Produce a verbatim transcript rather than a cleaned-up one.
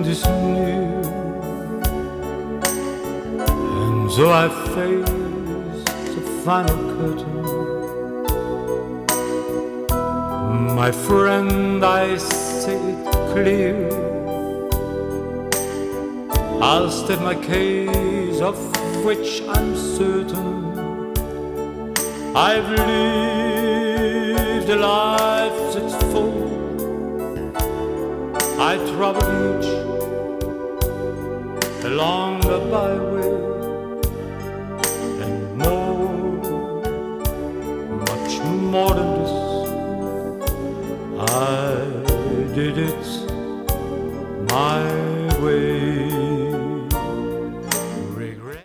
is near, and so I face the final curtain. My friend, I say it clear, I'll state my case of which I'm certain. I've lived a life that's full. I traveled each along the byway, and more, much more than this, I did it my way.